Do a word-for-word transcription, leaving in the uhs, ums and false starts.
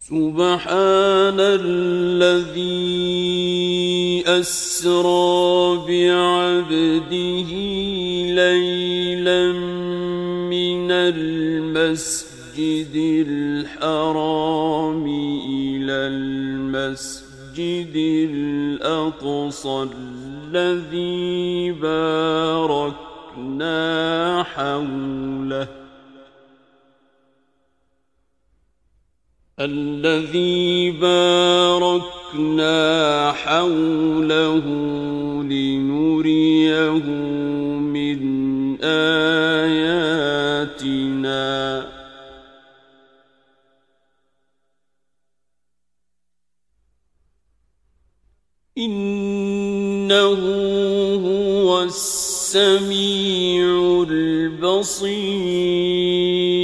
سبحان الذي أسرى بعبده ليلا من المسجد الحرام إلى المسجد الأقصى الذي باركنا حوله الذي باركنا حوله لنريه من آياتنا إنه هو السميع البصير.